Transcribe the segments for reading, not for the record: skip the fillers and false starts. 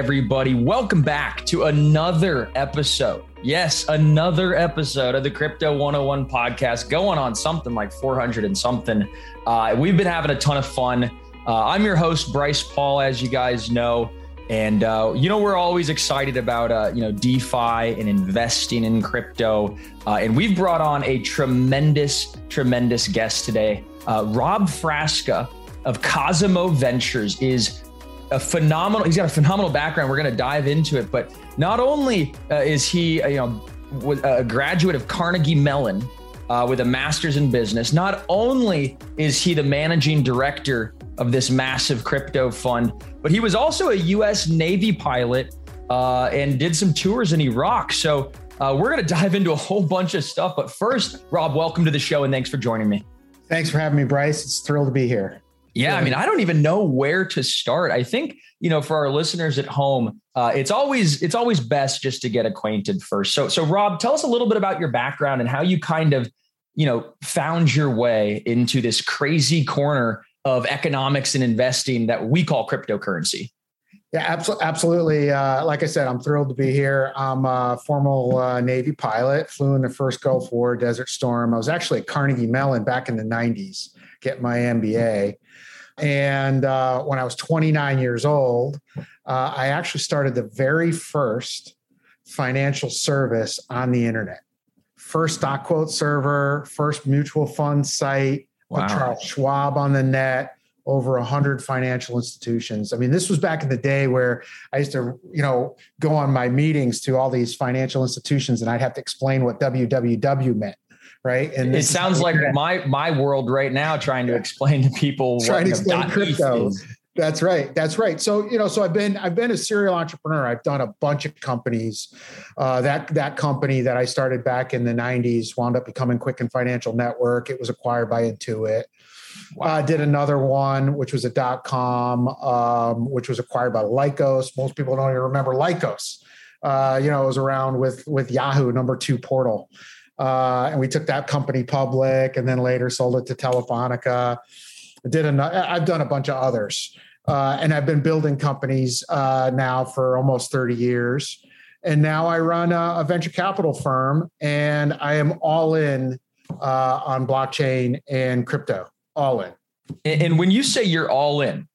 everybody. Welcome back to another episode. Yes, another episode of the Crypto 101 podcast, going on something like 400 and something. We've been having a ton of fun. I'm your host, Bryce Paul, as you guys know. And, we're always excited about, DeFi and investing in crypto. And we've brought on a tremendous guest today. Rob Frasca of Cosimo Ventures is he's got a phenomenal background. We're going to dive into it, but not only is he, a graduate of Carnegie Mellon with a master's in business, not only is he the managing director of this massive crypto fund, but he was also a U.S. Navy pilot and did some tours in Iraq. So we're going to dive into a whole bunch of stuff. But first, Rob, welcome to the show and thanks for joining me. Thanks for having me, Bryce. It's thrilled to be here. Yeah, I mean, I don't even know where to start. I think, for our listeners at home, it's always best just to get acquainted first. So Rob, tell us a little bit about your background and how you kind of, found your way into this crazy corner of economics and investing that we call cryptocurrency. Yeah, absolutely. Like I said, I'm thrilled to be here. I'm a former Navy pilot, flew in the first Gulf War, Desert Storm. I was actually at Carnegie Mellon back in the 90s, getting my MBA. And when I was 29 years old, I actually started the very first financial service on the internet. First stock quote server, first mutual fund site, Wow. Charles Schwab on the net, over 100 financial institutions. I mean, this was back in the day where I used to, go on my meetings to all these financial institutions and I'd have to explain what WWW meant. Right. And it sounds like my world right now, trying to explain to people trying to explain crypto. That's right. So I've been a serial entrepreneur. I've done a bunch of companies. That company that I started back in the 90s wound up becoming Quicken Financial Network. It was acquired by Intuit. Wow. Did another one, which was a .com, which was acquired by Lycos. Most people don't even remember Lycos. It was around with Yahoo, number 2 portal. And we took that company public and then later sold it to Telefonica. I've done a bunch of others. And I've been building companies now for almost 30 years. And now I run a venture capital firm and I am all in on blockchain and crypto, all in. And when you say you're all in,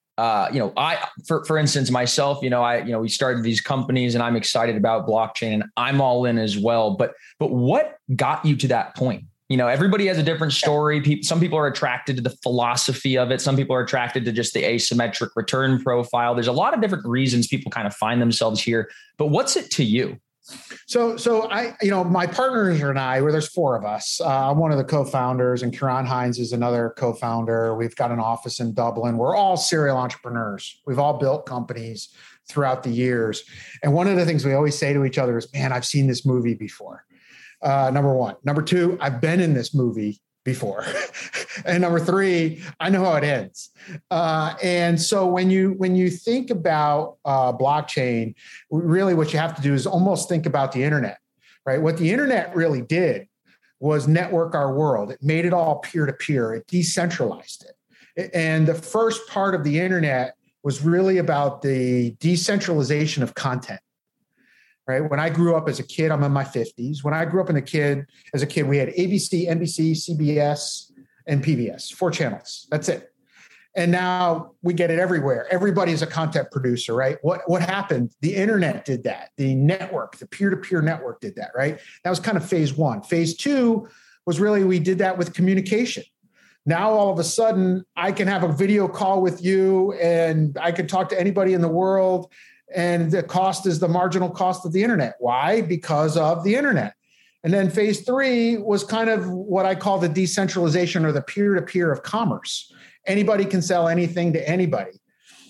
for instance, myself, we started these companies and I'm excited about blockchain and I'm all in as well. But what got you to that point? Everybody has a different story. Some people are attracted to the philosophy of it. Some people are attracted to just the asymmetric return profile. There's a lot of different reasons people kind of find themselves here, but what's it to you? So I, my partners and I, where there's 4 of us, I'm one of the co-founders and Kieran Hines is another co-founder. We've got an office in Dublin. We're all serial entrepreneurs. We've all built companies throughout the years. And one of the things we always say to each other is, man, I've seen this movie before. Number 1. Number 2, I've been in this movie before. And number 3, I know how it ends. And so when you think about blockchain, really what you have to do is almost think about the internet, right? What the internet really did was network our world. It made it all peer-to-peer. It decentralized it. And the first part of the internet was really about the decentralization of content. Right. When I grew up as a kid, I'm in my 50s. When I grew up as a kid, we had ABC, NBC, CBS, and PBS, 4 channels. That's it. And now we get it everywhere. Everybody's a content producer, right? What happened? The internet did that. The network, the peer-to-peer network did that, right? That was kind of phase 1. Phase 2 was really, we did that with communication. Now, all of a sudden, I can have a video call with you and I can talk to anybody in the world. And the cost is the marginal cost of the internet. Why? Because of the internet. And then phase 3 was kind of what I call the decentralization or the peer-to-peer of commerce. Anybody can sell anything to anybody.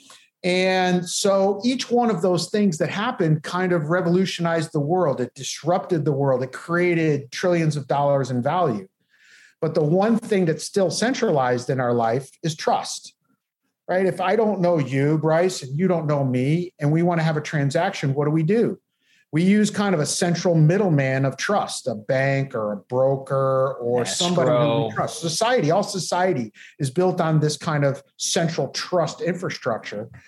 And so each one of those things that happened kind of revolutionized the world. It disrupted the world. It created trillions of dollars in value. But the one thing that's still centralized in our life is trust. Right? If I don't know you, Bryce, and you don't know me, and we want to have a transaction, what do? We use kind of a central middleman of trust, a bank or a broker or somebody who we trust. All society is built on this kind of central trust infrastructure.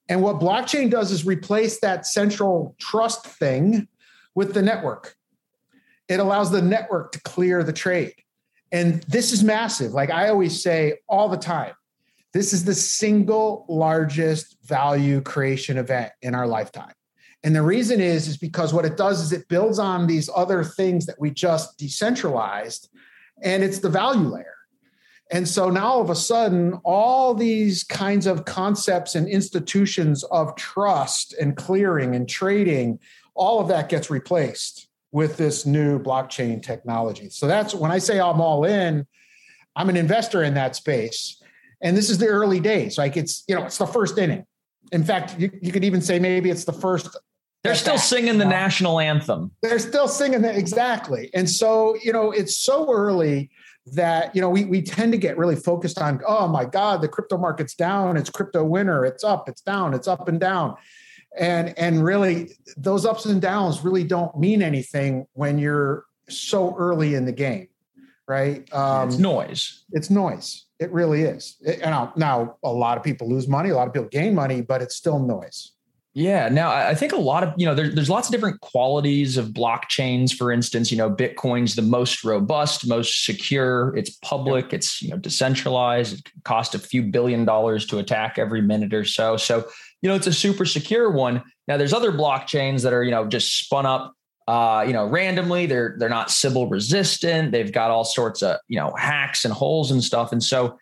And what blockchain does is replace that central trust thing with the network. It allows the network to clear the trade. And this is massive. Like I always say all the time, this is the single largest value creation event in our lifetime. And the reason is because what it does is it builds on these other things that we just decentralized, and it's the value layer. And so now all of a sudden, all these kinds of concepts and institutions of trust and clearing and trading, all of that gets replaced with this new blockchain technology. So that's when I say I'm all in, I'm an investor in that space. And this is the early days. Like it's the first inning. In fact, you could even say maybe it's the first. They're still singing the national anthem. They're still singing that. Exactly. And so, it's so early that, we tend to get really focused on, oh my God, the crypto market's down. It's crypto winter. It's up, it's down, it's up and down. And really those ups and downs really don't mean anything when you're so early in the game, right? It's noise. It's noise. It really is. Now, a lot of people lose money, a lot of people gain money, but it's still noise. Yeah. Now, I think a lot of, there's lots of different qualities of blockchains. For instance, Bitcoin's the most robust, most secure. It's public. It's, decentralized. It can cost a few $1 billion to attack every minute or so. So, it's a super secure one. Now, there's other blockchains that are, just spun up, randomly. They're not Sybil resistant. They've got all sorts of, hacks and holes and stuff. And so,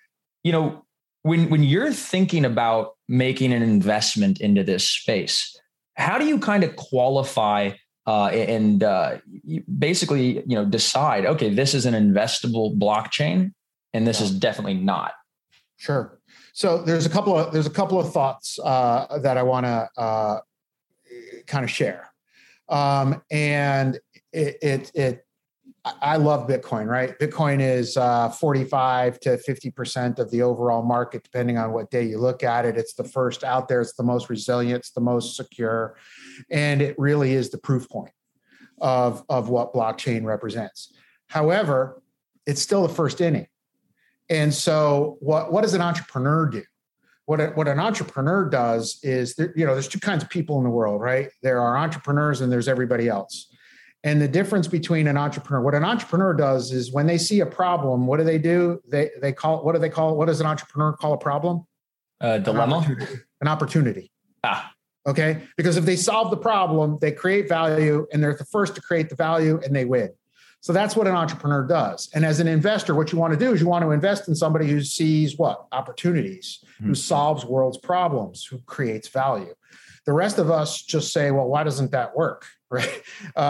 when you're thinking about making an investment into this space, how do you kind of qualify and basically, decide, okay, this is an investable blockchain and this is definitely not? Sure. So there's a couple of thoughts that I want to kind of share. And I love Bitcoin, right? Bitcoin is 45 to 50% of the overall market, depending on what day you look at it. It's the first out there. It's the most resilient. It's the most secure. And it really is the proof point of what blockchain represents. However, it's still the first inning. And so what does an entrepreneur do? What an entrepreneur does is, there's two kinds of people in the world, right? There are entrepreneurs and there's everybody else. And the difference between what an entrepreneur does is when they see a problem, what do? What do they call? What does an entrepreneur call a problem? Dilemma? An opportunity. Okay. Because if they solve the problem, they create value and they're the first to create the value and they win. So that's what an entrepreneur does. And as an investor, what you want to do is you want to invest in somebody who sees what? Opportunities, who solves world's problems, who creates value. The rest of us just say, well, why doesn't that work? Right.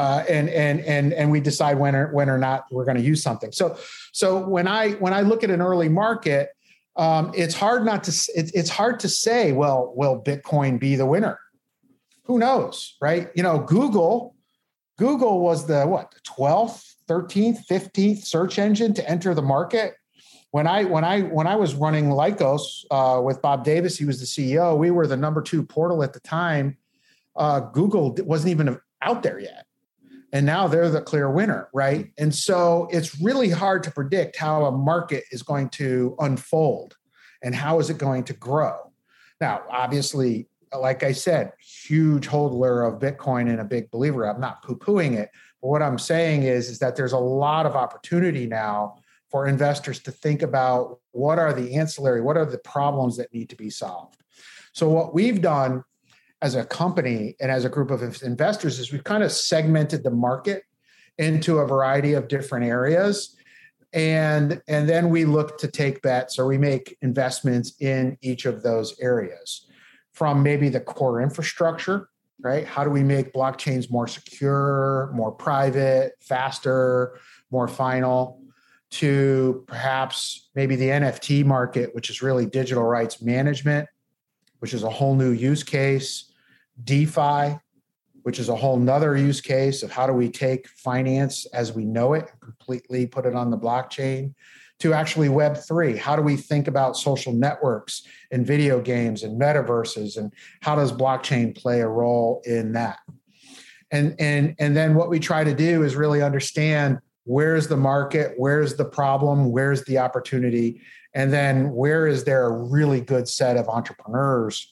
And we decide when or not we're going to use something. So when I look at an early market, it's hard to say, well, will Bitcoin be the winner? Who knows? Right. Google was the 12th, 13th, 15th search engine to enter the market. When I was running Lycos with Bob Davis, he was the CEO. We were the number 2 portal at the time. Google wasn't even out there yet. And now they're the clear winner, right? And so it's really hard to predict how a market is going to unfold and how is it going to grow. Now, obviously, like I said, huge holder of Bitcoin and a big believer. I'm not poo-pooing it. But what I'm saying is that there's a lot of opportunity now for investors to think about what are the problems that need to be solved. So what we've done as a company and as a group of investors is we've kind of segmented the market into a variety of different areas. And then we look to take bets or we make investments in each of those areas, from maybe the core infrastructure, right? How do we make blockchains more secure, more private, faster, more final, to perhaps maybe the NFT market, which is really digital rights management, which is a whole new use case, DeFi, which is a whole nother use case of how do we take finance as we know it, completely put it on the blockchain, to actually Web3. How do we think about social networks and video games and metaverses, and how does blockchain play a role in that? And then what we try to do is really understand where's the market, where's the problem, where's the opportunity, and then where is there a really good set of entrepreneurs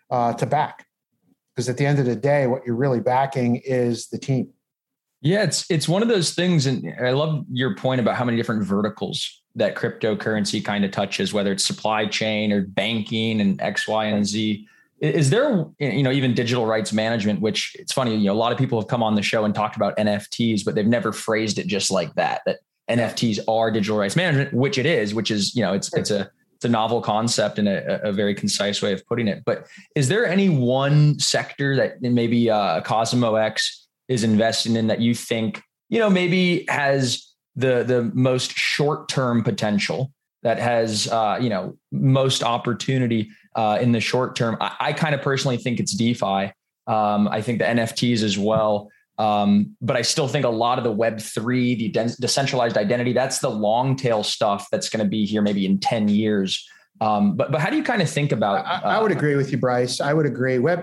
to back. Because at the end of the day, what you're really backing is the team. Yeah, it's one of those things. And I love your point about how many different verticals that cryptocurrency kind of touches, whether it's supply chain or banking and X, Y, and Z. Is there, even digital rights management, which it's funny, a lot of people have come on the show and talked about NFTs, but they've never phrased it just like that NFTs are digital rights management, which is, it's a novel concept and a very concise way of putting it. But is there any one sector that maybe CosmoX is investing in that you think, maybe has the most short-term potential, that has, most opportunity in the short term? I kind of personally think it's DeFi. I think the NFTs as well. But I still think a lot of the Web3, the decentralized identity, that's the long tail stuff that's going to be here maybe in 10 years. But how do you kind of think about? I would agree with you, Bryce. I would agree. When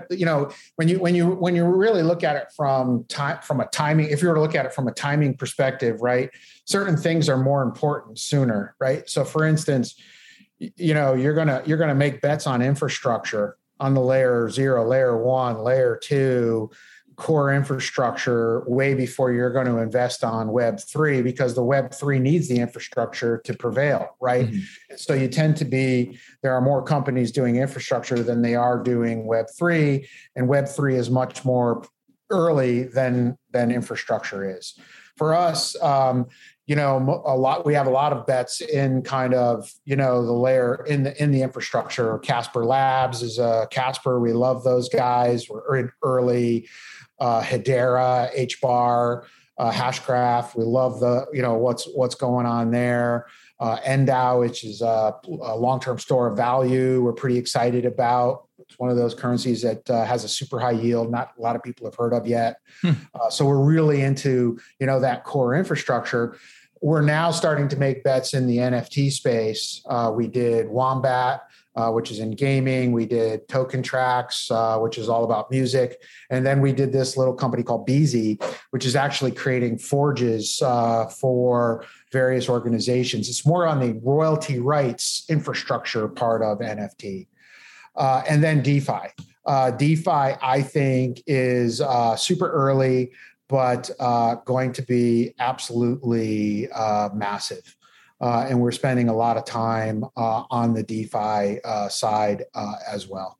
you really look at it from a timing, if you were to look at it from a timing perspective, right, certain things are more important sooner, right? So, for instance, you're gonna make bets on infrastructure on the layer 0, layer 1, layer 2. Core infrastructure way before you're going to invest on Web3, because the Web3 needs the infrastructure to prevail, right? Mm-hmm. So there are more companies doing infrastructure than they are doing Web3, and Web3 is much more early than infrastructure is. For us, we have a lot of bets in kind of, the layer in the infrastructure. Casper Labs is Casper. We love those guys. We're in early. Hedera, HBAR, Hashgraph. We love what's going on there. NDAO, which is a long-term store of value, we're pretty excited about. It's one of those currencies that has a super high yield, not a lot of people have heard of yet. So we're really into, that core infrastructure. We're now starting to make bets in the NFT space. We did Wombat, which is in gaming. We did Token Tracks, which is all about music. And then we did this little company called Beezy, which is actually creating forges for various organizations. It's more on the royalty rights infrastructure part of NFT. And then DeFi. DeFi, I think, is super early, but going to be absolutely massive. And we're spending a lot of time on the DeFi side as well.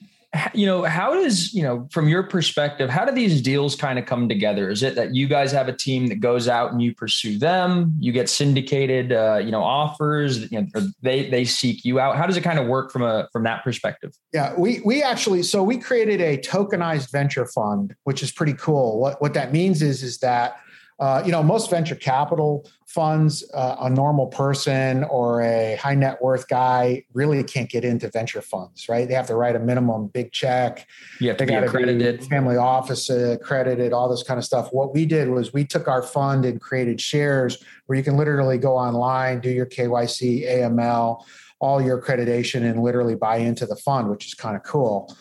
How does, from your perspective, how do these deals kind of come together? Is it that you guys have a team that goes out and you pursue them, you get syndicated, offers, or they seek you out? How does it kind of work from that perspective? Yeah, we created a tokenized venture fund, which is pretty cool. What that means is that most venture capital funds, a normal person or a high net worth guy really can't get into venture funds, right? They have to write a minimum big check. You have to be accredited, family office accredited, all this kind of stuff. What we did was we took our fund and created shares where you can literally go online, do your KYC, AML, all your accreditation, and literally buy into the fund, which is kind of cool.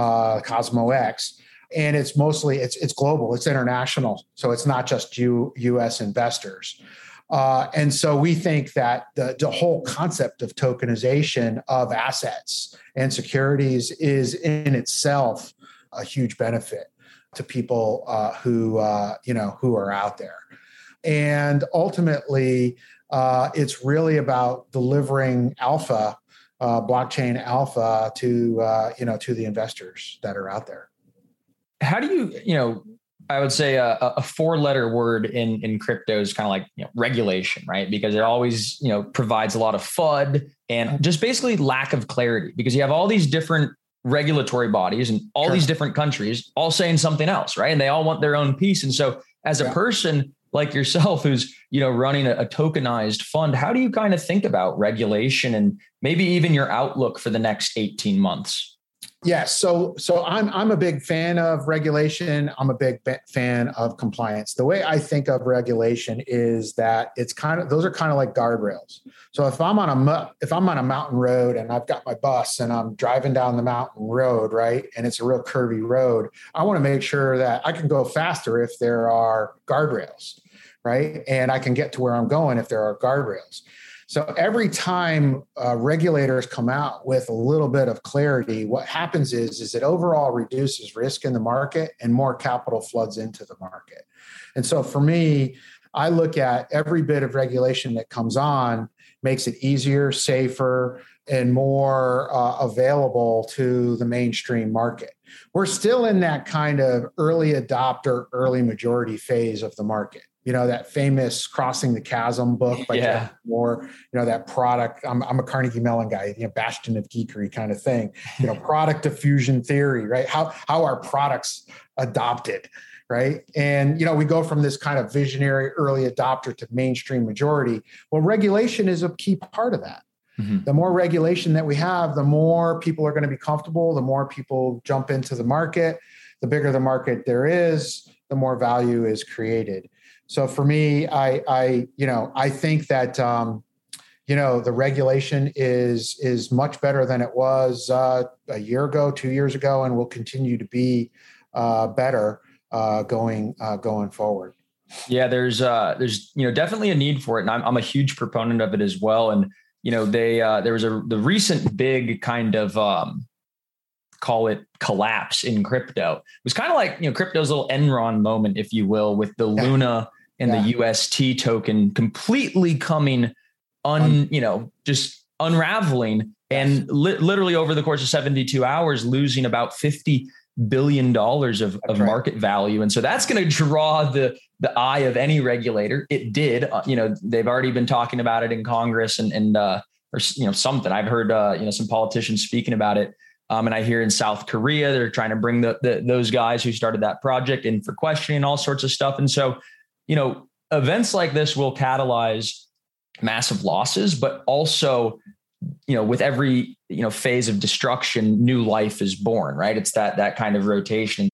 CosmoX. And it's mostly, it's global, it's international. So it's not just US investors. And so we think that the whole concept of tokenization of assets and securities is in itself a huge benefit to people who are out there. And ultimately, it's really about delivering alpha, blockchain alpha to the investors that are out there. How do you, I would say a 4-letter word in crypto is kind of like regulation, right? Because it always, provides a lot of FUD and just basically lack of clarity, because you have all these different regulatory bodies and all these different countries all saying something else, right? And they all want their own piece. And so as a person like yourself, who's, running a tokenized fund, how do you kind of think about regulation and maybe even your outlook for the next 18 months? Yes. So I'm a big fan of regulation. I'm a big fan of compliance. The way I think of regulation is that those are kind of like guardrails. So if I'm on a mountain road and I've got my bus and I'm driving down the mountain road, right, and it's a real curvy road, I want to make sure that I can go faster if there are guardrails, right? And I can get to where I'm going if there are guardrails. So every time regulators come out with a little bit of clarity, what happens is it overall reduces risk in the market and more capital floods into the market. And so for me, I look at every bit of regulation that comes on makes it easier, safer, and more available to the mainstream market. We're still in that kind of early adopter, early majority phase of the market. You know, that famous Crossing the Chasm book by Jeff Moore, you know, that product, I'm a Carnegie Mellon guy, you know, bastion of geekery kind of thing, you know, product diffusion theory, right? How are products adopted, right? And, you know, we go from this kind of visionary early adopter to mainstream majority. Well, regulation is a key part of that. Mm-hmm. The more regulation that we have, the more people are going to be comfortable, the more people jump into the market, the bigger the market there is, the more value is created. So for me, I think that, the regulation is much better than it was a year ago, 2 years ago, and will continue to be better going forward. Yeah, there's definitely a need for it, and I'm a huge proponent of it as well. And there was the recent big kind of call it collapse in crypto. It was kind of like crypto's little Enron moment, if you will, with the Luna and the UST token completely coming just unraveling and literally over the course of 72 hours losing about $50 billion of market value. And so that's going to draw the eye of any regulator. It did. They've already been talking about it in Congress and something. I've heard some politicians speaking about it. And I hear in South Korea, they're trying to bring those guys who started that project in for questioning, all sorts of stuff. And so, events like this will catalyze massive losses, but also, with every, phase of destruction, new life is born, right? It's that kind of rotation.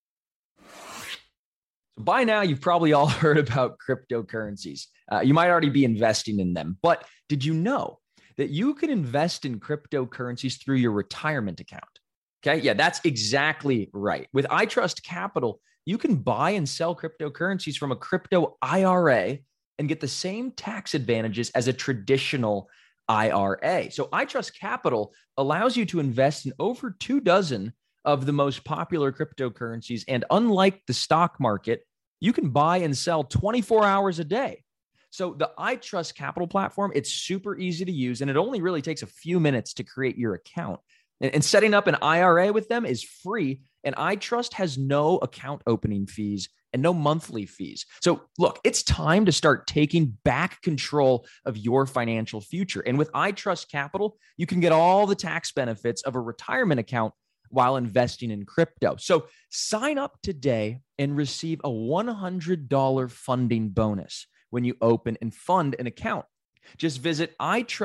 By now, you've probably all heard about cryptocurrencies. You might already be investing in them, but did you know that you can invest in cryptocurrencies through your retirement account? Okay. Yeah, that's exactly right. With iTrust Capital, you can buy and sell cryptocurrencies from a crypto IRA and get the same tax advantages as a traditional IRA. So iTrust Capital allows you to invest in over 24 of the most popular cryptocurrencies. And unlike the stock market, you can buy and sell 24 hours a day. So the iTrust Capital platform, it's super easy to use, and it only really takes a few minutes to create your account. And setting up an IRA with them is free, and iTrust has no account opening fees and no monthly fees. So look, it's time to start taking back control of your financial future. And with iTrust Capital, you can get all the tax benefits of a retirement account while investing in crypto. So sign up today and receive a $100 funding bonus when you open and fund an account. Just visit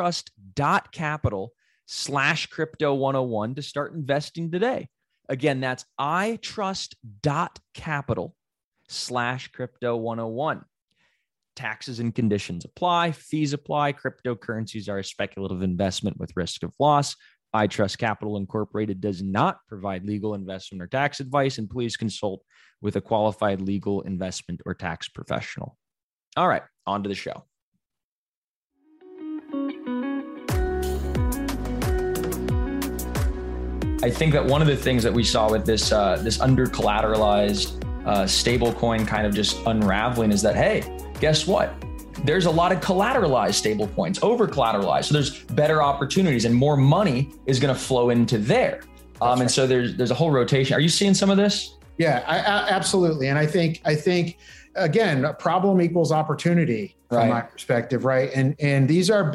itrust.capital/crypto101 to start investing today. Again, that's itrust.capital/crypto101. Taxes and conditions apply, fees apply. Cryptocurrencies are a speculative investment with risk of loss. iTrust Capital Incorporated does not provide legal investment or tax advice, and please consult with a qualified legal investment or tax professional. All right, on to the show. I think that one of the things that we saw with this under collateralized stablecoin kind of just unraveling is that, hey, guess what? There's a lot of collateralized stable coins, over collateralized. So there's better opportunities and more money is going to flow into there. And so there's a whole rotation. Are you seeing some of this? Yeah, absolutely. And I think again, problem equals opportunity from my perspective, right? And these are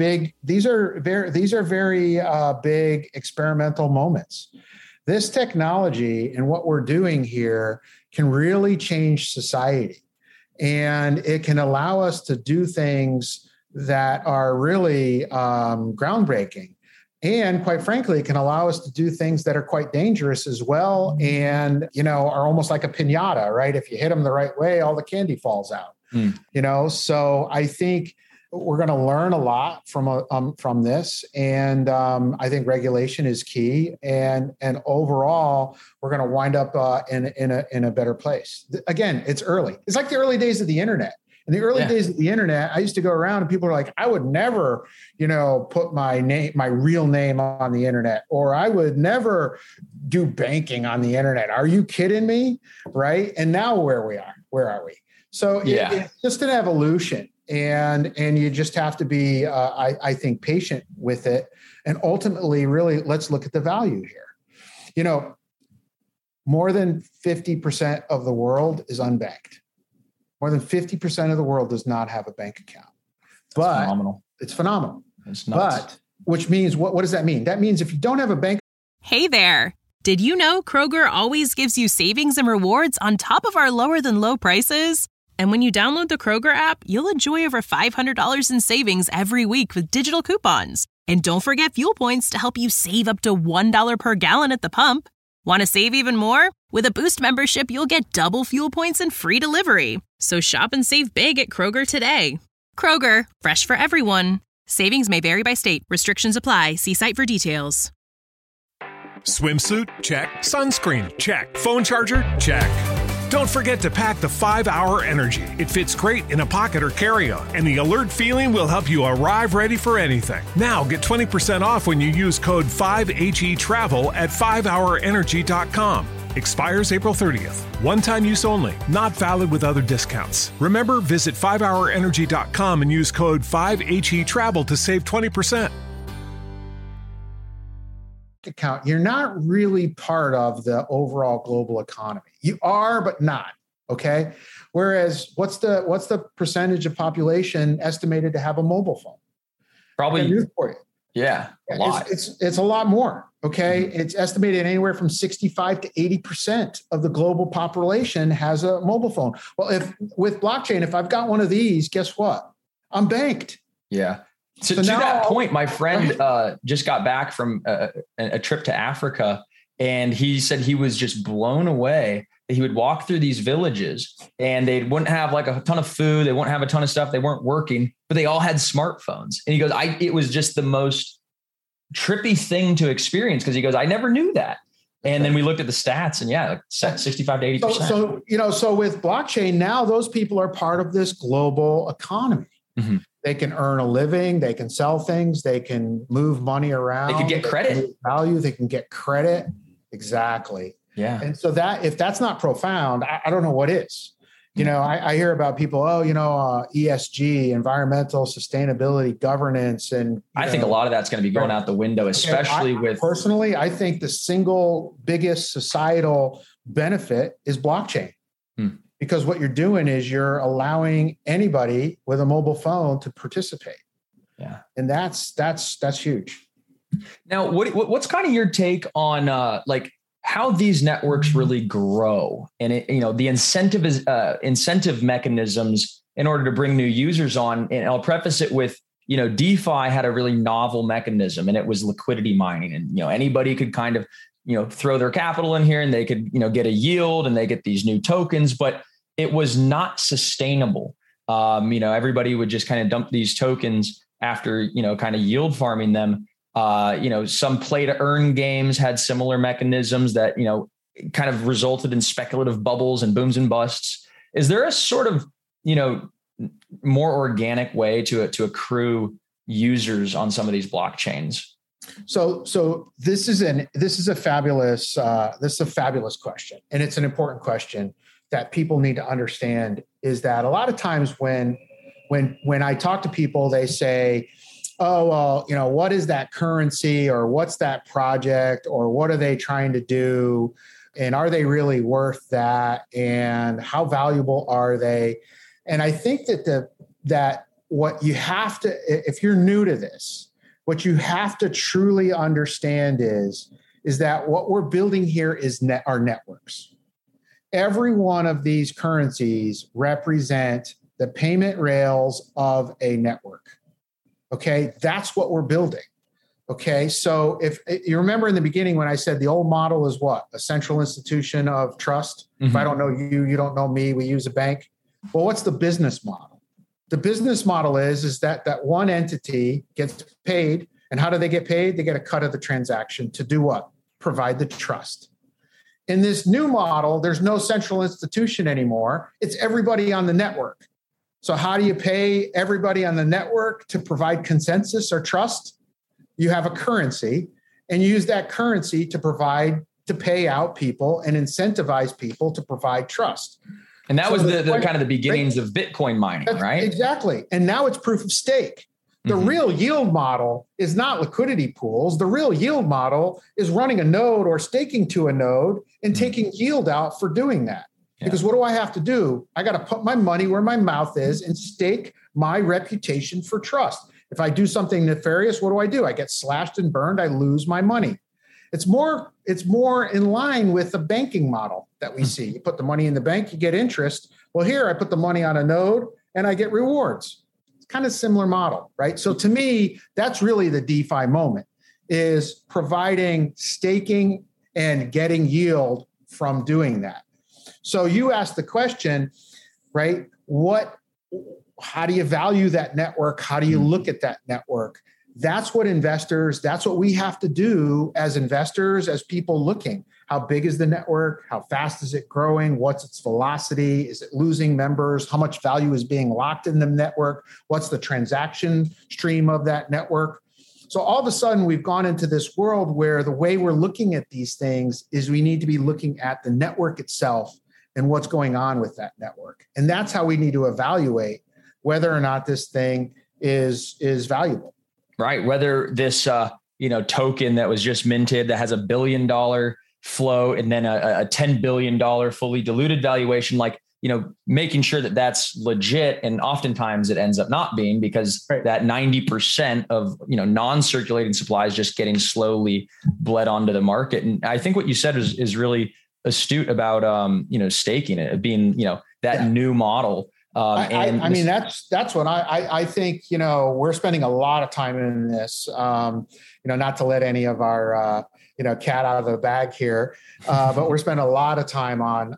very big experimental moments. This technology and what we're doing here can really change society. And it can allow us to do things that are really groundbreaking. And quite frankly, it can allow us to do things that are quite dangerous as well. And, are almost like a piñata, right? If you hit them the right way, all the candy falls out, So I think we're going to learn a lot from this. And I think regulation is key. And overall, we're going to wind up in a better place. Again, it's early. It's like the early days of the internet. In the early days of the internet, I used to go around and people were like, I would never, put my real name on the internet, or I would never do banking on the internet. Are you kidding me? Right. And now where are we? So it's just an evolution, and you just have to be, I think, patient with it. And ultimately, really, let's look at the value here. More than 50% of the world is unbanked. More than 50% of the world does not have a bank account. But phenomenal. It's phenomenal. It's nuts. But which means what does that mean? That means if you don't have a bank. Hey there. Did you know Kroger always gives you savings and rewards on top of our lower than low prices? And when you download the Kroger app, you'll enjoy over $500 in savings every week with digital coupons. And don't forget fuel points to help you save up to $1 per gallon at the pump. Want to save even more? With a Boost membership, you'll get double fuel points and free delivery. So shop and save big at Kroger today. Kroger, fresh for everyone. Savings may vary by state. Restrictions apply. See site for details. Swimsuit? Check. Sunscreen? Check. Phone charger? Check. Don't forget to pack the 5-Hour Energy. It fits great in a pocket or carry-on, and the alert feeling will help you arrive ready for anything. Now get 20% off when you use code 5HETRAVEL at 5hourenergy.com. Expires April 30th. One-time use only. Not valid with other discounts. Remember, visit 5hourenergy.com and use code 5HETRAVEL to save 20%. Account, you're not really part of the overall global economy. You are, but not. Okay. Whereas what's the percentage of population estimated to have a mobile phone? Probably. Yeah. A lot. It's a lot more. Okay. Mm-hmm. It's estimated anywhere from 65 to 80% of the global population has a mobile phone. Well, with blockchain, if I've got one of these, guess what? I'm banked. Yeah. To that point, my friend just got back from a trip to Africa, and he said he was just blown away that he would walk through these villages and they wouldn't have like a ton of food. They wouldn't have a ton of stuff. They weren't working, but they all had smartphones. And he goes, it was just the most trippy thing to experience, because he goes, I never knew that. And then we looked at the stats, and like 65 to 80%. So with blockchain, now those people are part of this global economy. Mm-hmm. They can earn a living. They can sell things. They can move money around. They can get credit. Value. They can get credit. Exactly. Yeah. And so if that's not profound, I don't know what is. I hear about people, ESG, environmental sustainability, governance. And I think a lot of that's going to be going out the window, especially personally, I think the single biggest societal benefit is blockchain. Because what you're doing is you're allowing anybody with a mobile phone to participate. Yeah. And that's huge. Now, what's kind of your take on how these networks really grow, and the incentive mechanisms in order to bring new users on? And I'll preface it with, DeFi had a really novel mechanism, and it was liquidity mining. And, anybody could kind of, throw their capital in here and they could, get a yield, and they get these new tokens, but it was not sustainable. Everybody would just kind of dump these tokens after, kind of yield farming them. Some play to earn games had similar mechanisms that, kind of resulted in speculative bubbles and booms and busts. Is there a sort of, more organic way to accrue users on some of these blockchains? So this is a fabulous question. And it's an important question that people need to understand, is that a lot of times when I talk to people, they say, oh, well, what is that currency, or what's that project, or what are they trying to do? And are they really worth that? And how valuable are they? And I think that what you have to, if you're new to this, what you have to truly understand is that what we're building here is our networks. Every one of these currencies represent the payment rails of a network. Okay, that's what we're building. Okay, so if you remember in the beginning when I said the old model is what? A central institution of trust. Mm-hmm. If I don't know you, you don't know me, we use a bank. Well, what's the business model? The business model is that one entity gets paid. And how do they get paid? They get a cut of the transaction to do what? Provide the trust. In this new model, there's no central institution anymore. It's everybody on the network. So how do you pay everybody on the network to provide consensus or trust? You have a currency, and you use that currency to pay out people and incentivize people to provide trust. And that was the kind of the beginnings of Bitcoin mining, right? Exactly. And now it's proof of stake. The real yield model is not liquidity pools. The real yield model is running a node or staking to a node and taking yield out for doing that. Yeah. Because what do I have to do? I got to put my money where my mouth is and stake my reputation for trust. If I do something nefarious, what do? I get slashed and burned. I lose my money. It's more in line with the banking model that we see. You put the money in the bank, you get interest. Well, here I put the money on a node and I get rewards. It's kind of similar model, right? So to me, that's really the DeFi moment, is providing staking and getting yield from doing that. So you asked the question, right? How do you value that network? How do you look at that network? That's what we have to do as investors, as people looking. How big is the network? How fast is it growing? What's its velocity? Is it losing members? How much value is being locked in the network? What's the transaction stream of that network? So all of a sudden, we've gone into this world where the way we're looking at these things is we need to be looking at the network itself and what's going on with that network. And that's how we need to evaluate whether or not this thing is valuable. Right. Whether this, token that was just minted that has $1 billion float and then a $10 billion fully diluted valuation, making sure that that's legit. And oftentimes it ends up not being, because that 90% of, non-circulating supply is just getting slowly bled onto the market. And I think what you said is really astute about, staking it being, that new model. That's what I think, we're spending a lot of time in this, not to let any of our, cat out of the bag here, but we're spending a lot of time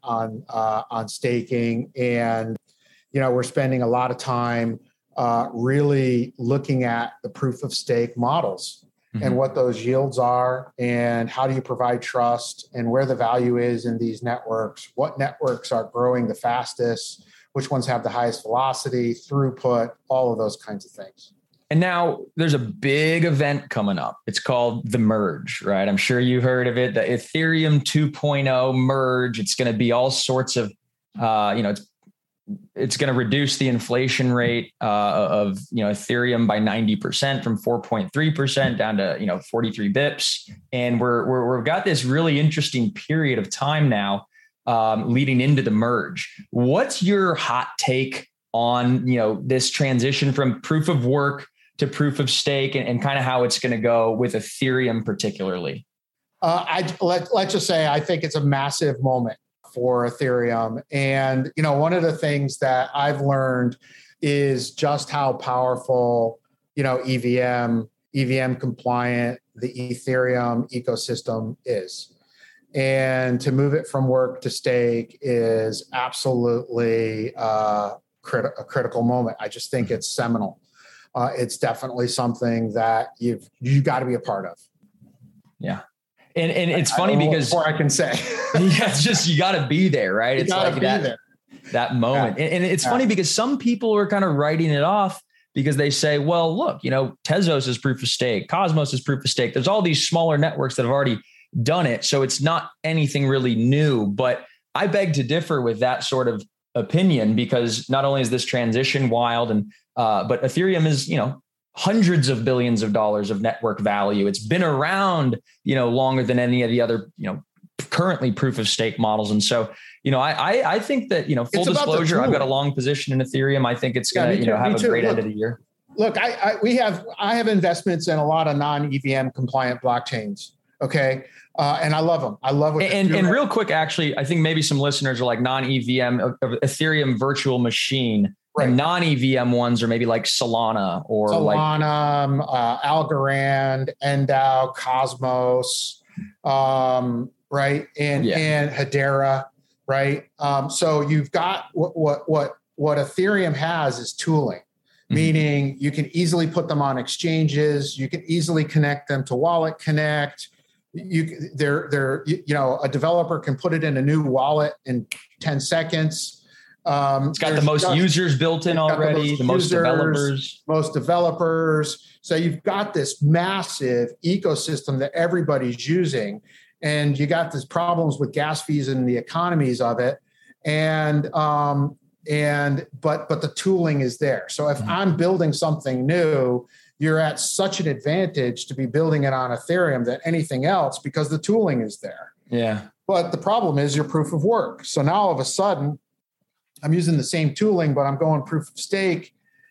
on staking, and, we're spending a lot of time really looking at the proof of stake models and what those yields are, and how do you provide trust, and where the value is in these networks, what networks are growing the fastest, which ones have the highest velocity, throughput, all of those kinds of things. And now there's a big event coming up. It's called the Merge, right? I'm sure you heard of it, the Ethereum 2.0 Merge. It's going to be all sorts of, it's going to reduce the inflation rate of Ethereum by 90% from 4.3% down to 43 bips. And we've got this really interesting period of time now leading into the Merge. What's your hot take on, this transition from proof of work to proof of stake, and kind of how it's going to go with Ethereum particularly? Let's just say, I think it's a massive moment for Ethereum. And, one of the things that I've learned is just how powerful, EVM compliant the Ethereum ecosystem is. And to move it from work to stake is absolutely a critical moment. I just think it's seminal. It's definitely something that you've got to be a part of. Yeah. And it's funny because more I can say, it's just, you got to be there, right? It's like that moment. Yeah. And it's funny because some people are kind of writing it off because they say, well, look, Tezos is proof of stake, Cosmos is proof of stake. There's all these smaller networks that have already done it. So it's not anything really new, but I beg to differ with that sort of opinion, because not only is this transition wild, but Ethereum is, hundreds of billions of dollars of network value. It's been around, longer than any of the other, currently proof of stake models. And so, I think that, full disclosure, I've got a long position in Ethereum. I think it's going to, have a great end of the year. Look, I have investments in a lot of non-EVM compliant blockchains. Okay. And I love them. I love what and real quick, actually, I think maybe some listeners are like non-EVM Ethereum virtual machine. Right. And non-EVM ones are maybe like Solana or Algorand, Endao, Cosmos, right. And Hedera. Right. So you've got what Ethereum has is tooling. Meaning you can easily put them on exchanges. You can easily connect them to Wallet Connect. A developer can put it in a new wallet in 10 seconds. It's got the most users built in already, the most developers. Most developers. So you've got this massive ecosystem that everybody's using, and you got these problems with gas fees and the economies of it. But the tooling is there. So if I'm building something new, you're at such an advantage to be building it on Ethereum than anything else because the tooling is there. Yeah. But the problem is your proof of work. So now all of a sudden I'm using the same tooling, but I'm going proof of stake.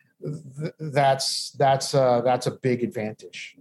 That's a big advantage,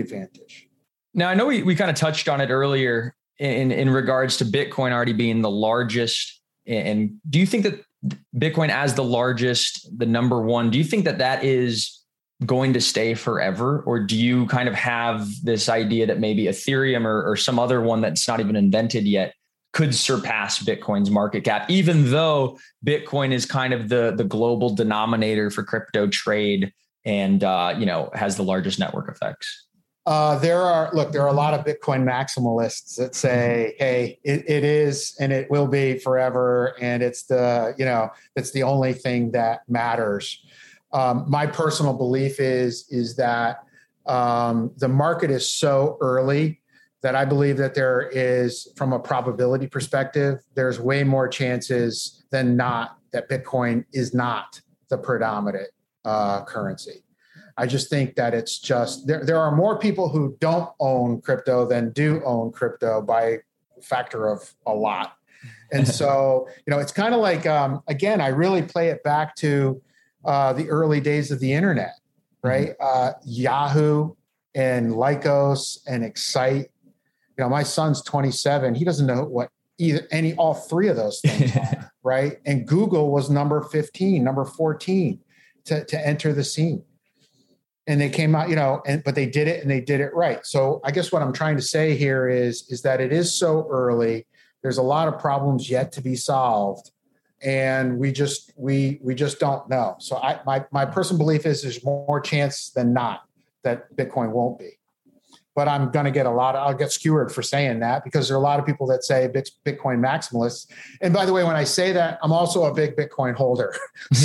Now, I know we kind of touched on it earlier in regards to Bitcoin already being the largest. And do you think that Bitcoin as the largest, the number one, do you think that is going to stay forever? Or do you kind of have this idea that maybe Ethereum or some other one that's not even invented yet could surpass Bitcoin's market cap, even though Bitcoin is kind of the global denominator for crypto trade and, has the largest network effects? There are a lot of Bitcoin maximalists that say, hey, it is, and it will be forever. And it's the only thing that matters. My personal belief is that the market is so early that I believe that there is, from a probability perspective, there's way more chances than not that Bitcoin is not the predominant currency. I just think that it's just, there are more people who don't own crypto than do own crypto by a factor of a lot. And so, it's kind of like, again, I really play it back to the early days of the internet, right? Yahoo and Lycos and Excite. My son's 27. He doesn't know what all three of those things are, right? And Google was number 15, number 14 to enter the scene. And they came out, but they did it and they did it right. So I guess what I'm trying to say here is that it is so early. There's a lot of problems yet to be solved. And we just don't know. So my personal belief is there's more chance than not that Bitcoin won't be. But I'm going to get I'll get skewered for saying that because there are a lot of people that say Bitcoin maximalists. And by the way, when I say that, I'm also a big Bitcoin holder.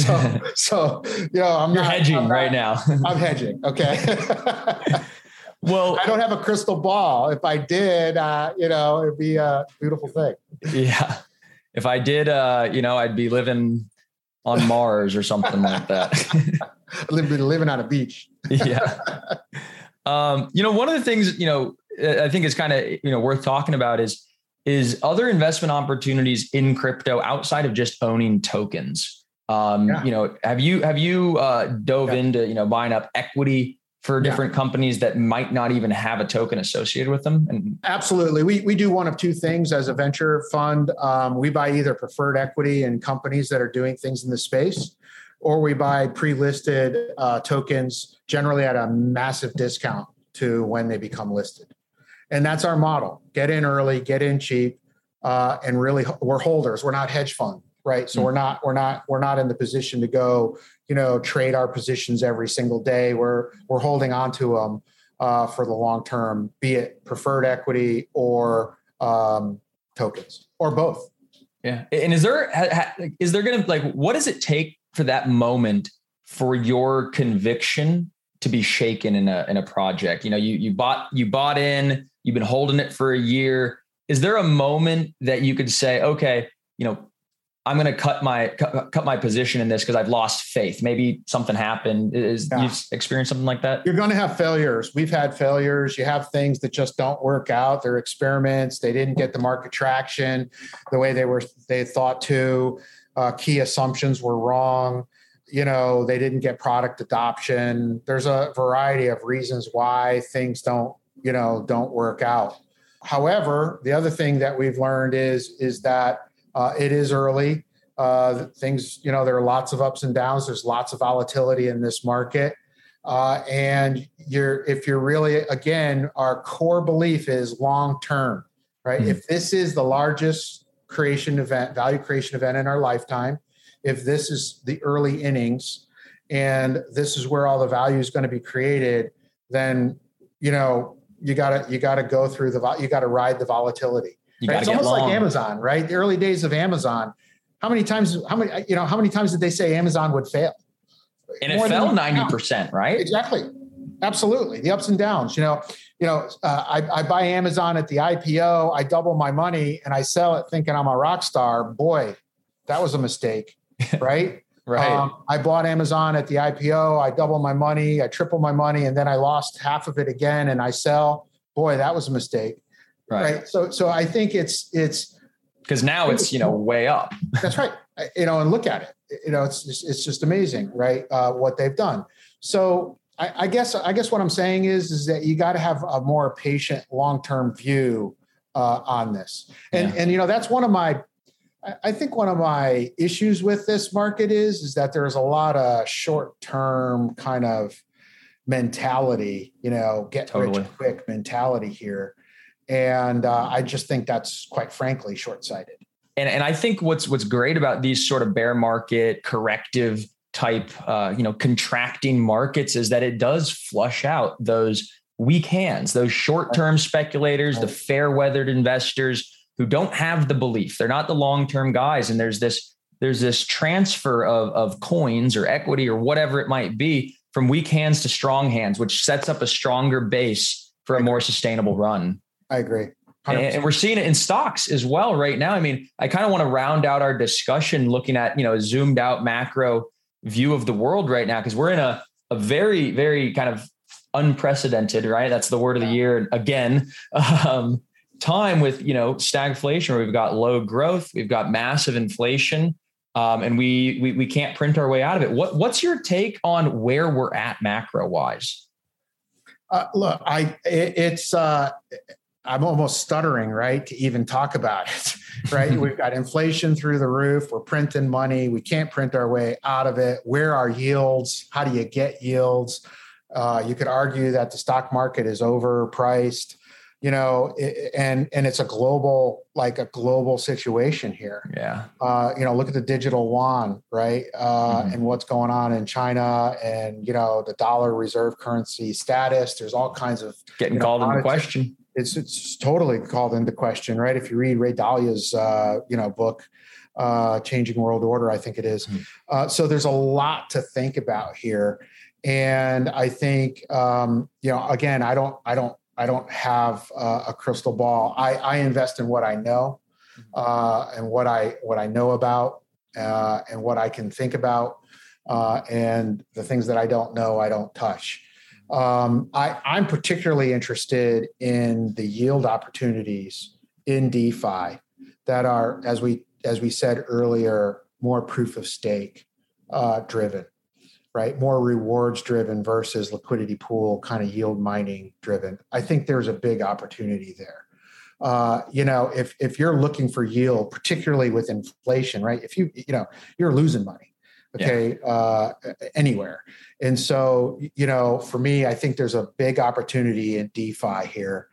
So I'm hedging right now. I'm hedging. Okay. Well, I don't have a crystal ball. If I did, it'd be a beautiful thing. Yeah. If I did, I'd be living on Mars or something like that. living on a beach. Yeah. One of the things, I think is kind of, worth talking about is other investment opportunities in crypto outside of just owning tokens. Have you dove into, buying up equity for different companies that might not even have a token associated with them? And absolutely. We do one of two things as a venture fund. We buy either preferred equity in companies that are doing things in the space, or we buy pre-listed tokens, generally at a massive discount to when they become listed. And that's our model. Get in early, get in cheap, and really we're holders. We're not hedge fund, right? So we're not in the position to go, trade our positions every single day. We're holding on to them for the long term, be it preferred equity or tokens or both. Yeah. And is there going to what does it take for that moment for your conviction to be shaken in a project? You bought in, you've been holding it for a year. Is there a moment that you could say, okay, I'm going to cut my position in this because I've lost faith? Maybe something happened. You've experienced something like that? You're going to have failures. We've had failures. You have things that just don't work out. They're experiments. They didn't get the market traction the way they thought to. Key assumptions were wrong. They didn't get product adoption. There's a variety of reasons why things don't work out. However, the other thing that we've learned is that it is early. Things, there are lots of ups and downs. There's lots of volatility in this market. And if you're really, again, our core belief is long-term, right? Mm-hmm. If this is the largest value creation event in our lifetime, if this is the early innings and this is where all the value is going to be created, then, you got to go through you got to ride the volatility. Right? It's almost like Amazon, right? The early days of Amazon, How many times did they say Amazon would fail? And it fell 90%, right? Exactly. Absolutely. The ups and downs, I buy Amazon at the IPO, I double my money and I sell it thinking I'm a rock star. Boy, that was a mistake. Right. Right. I bought Amazon at the IPO, I double my money, I triple my money, and then I lost half of it again and I sell. Boy, that was a mistake. Right. So I think it's because now it's, way up. That's right. And look at it, it's just amazing, right? What they've done. So I guess what I'm saying is that you got to have a more patient, long-term view on this. And that's one of my issues with this market is that there's a lot of short-term kind of mentality, get rich quick mentality here. And I just think that's quite frankly short-sighted. And I think what's great about these sort of bear market corrective type, contracting markets is that it does flush out those weak hands, those short-term speculators, the fair-weathered investors who don't have the belief. They're not the long-term guys. And there's this transfer of coins or equity or whatever it might be from weak hands to strong hands, which sets up a stronger base for a more sustainable run. I agree. 100%. And we're seeing it in stocks as well right now. I mean, I kind of want to round out our discussion looking at, a zoomed out macro view of the world right now, because we're in a very, very kind of unprecedented, right? That's the word of the year again, time with, stagflation, where we've got low growth, we've got massive inflation, and we can't print our way out of it. What's your take on where we're at macro wise? Look, I'm almost stuttering, right, to even talk about it, right? We've got inflation through the roof. We're printing money. We can't print our way out of it. Where are yields? How do you get yields? You could argue that the stock market is overpriced, and it's a global situation here. Yeah. Look at the digital yuan, right? And what's going on in China and, the dollar reserve currency status. There's all kinds of getting called into question. It's totally called into question, right? If you read Ray Dalio's, book, Changing World Order, I think it is. So there's a lot to think about here. And I think, again, I don't have a crystal ball. I invest in what I know, and what I know about, and what I can think about, and the things that I don't know, I don't touch. I'm particularly interested in the yield opportunities in DeFi that are, as we said earlier, more proof of stake driven, right? More rewards driven versus liquidity pool kind of yield mining driven. I think there's a big opportunity there. If you're looking for yield, particularly with inflation, right? If you're losing money. Okay. Yeah. Anywhere. And so, for me, I think there's a big opportunity in DeFi here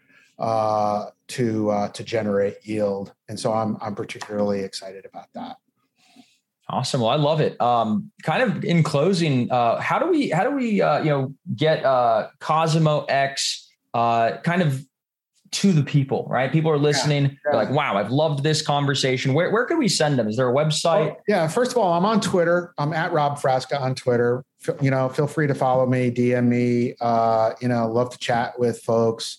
to generate yield. And so I'm particularly excited about that. Awesome. Well, I love it. Kind of in closing, how do we get Cosimo X kind of to the people, right? People are listening. Yeah. They're like, wow, I've loved this conversation. Where can we send them? Is there a website? Oh, yeah. First of all, I'm on Twitter. I'm at Rob Frasca on Twitter. Feel free to follow me, DM me, love to chat with folks.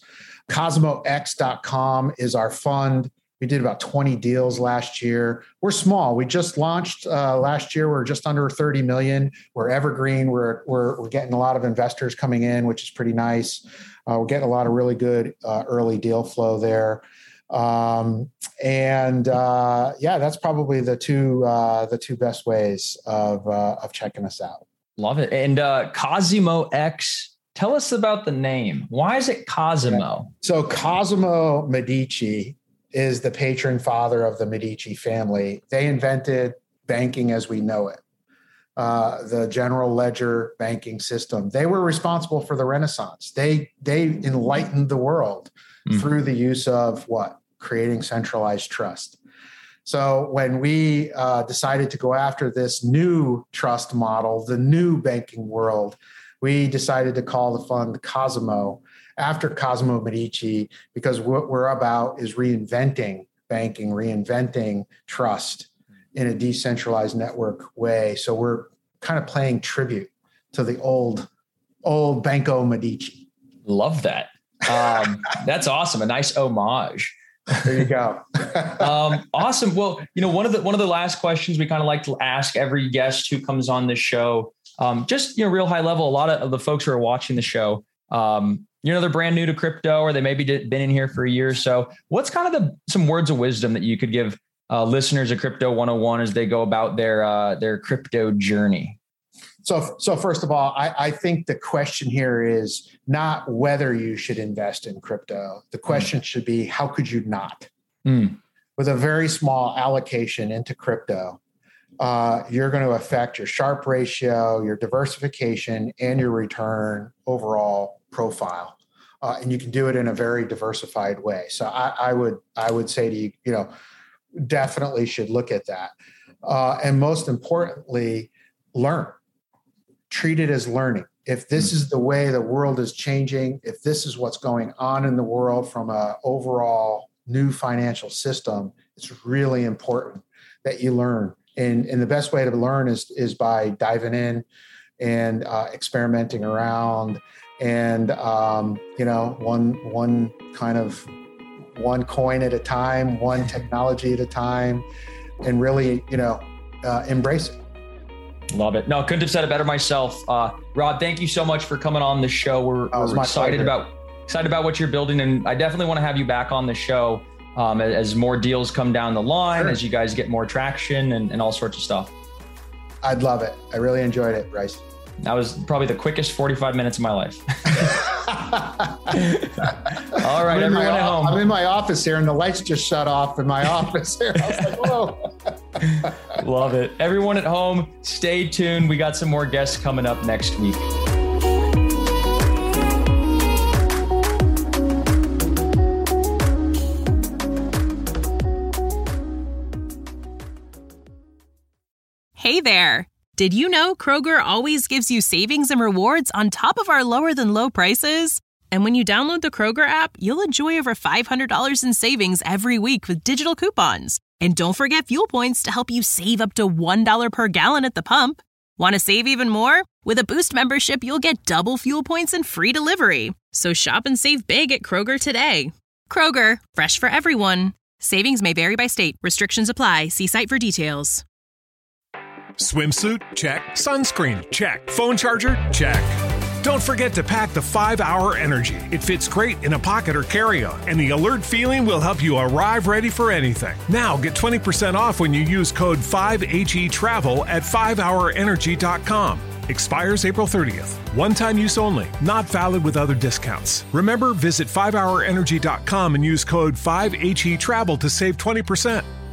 CosimoX.com is our fund. We did about 20 deals last year. We're small. We just launched last year. We're just under 30 million. We're evergreen. We're getting a lot of investors coming in, which is pretty nice. We're getting a lot of really good early deal flow there. That's probably the two best ways of checking us out. Love it. And Cosimo X, tell us about the name. Why is it Cosimo? So Cosimo Medici is the patron father of the Medici family. They invented banking as we know it. The general ledger banking system. They were responsible for the Renaissance. They enlightened the world through the use of what? Creating centralized trust. So when we decided to go after this new trust model, the new banking world, we decided to call the fund Cosimo after Cosimo Medici, because what we're about is reinventing banking, reinventing trust. in a decentralized network way. So we're kind of paying tribute to the old Banco Medici. Love that. That's awesome. A nice homage. There you go. Awesome. Well, one of the last questions we kind of like to ask every guest who comes on this show, just, real high level. A lot of the folks who are watching the show, they're brand new to crypto, or they maybe been in here for a year or so. What's kind of some words of wisdom that you could give listeners of Crypto 101 as they go about their crypto journey? So first of all, I think the question here is not whether you should invest in crypto. The question should be, how could you not? With a very small allocation into crypto, you're going to affect your Sharpe ratio, your diversification, and your return overall profile. And you can do it in a very diversified way. So I would say to you, definitely should look at that. And most importantly, learn. Treat it as learning. If this is the way the world is changing, if this is what's going on in the world from an overall new financial system, it's really important that you learn. And the best way to learn is by diving in and experimenting around, and one coin at a time, one technology at a time, and really embrace it. Love it. No, couldn't have said it better myself. Rod, thank you so much for coming on the show. We're excited about what you're building, and I definitely want to have you back on the show as more deals come down the line, sure, as you guys get more traction and all sorts of stuff. I'd love it. I really enjoyed it, Bryce. That was probably the quickest 45 minutes of my life. All right, everyone at home. I'm in my office here, and the lights just shut off in my office here. I was like, whoa. Love it. Everyone at home, stay tuned. We got some more guests coming up next week. Hey there. Did you know Kroger always gives you savings and rewards on top of our lower than low prices? And when you download the Kroger app, you'll enjoy over $500 in savings every week with digital coupons. And don't forget fuel points to help you save up to $1 per gallon at the pump. Want to save even more? With a Boost membership, you'll get double fuel points and free delivery. So shop and save big at Kroger today. Kroger, fresh for everyone. Savings may vary by state. Restrictions apply. See site for details. Swimsuit? Check. Sunscreen? Check. Phone charger? Check. Don't forget to pack the 5-Hour Energy. It fits great in a pocket or carry-on, and the alert feeling will help you arrive ready for anything. Now get 20% off when you use code 5HETRAVEL at 5hourenergy.com. Expires April 30th. One-time use only. Not valid with other discounts. Remember, visit 5hourenergy.com and use code 5HETRAVEL to save 20%.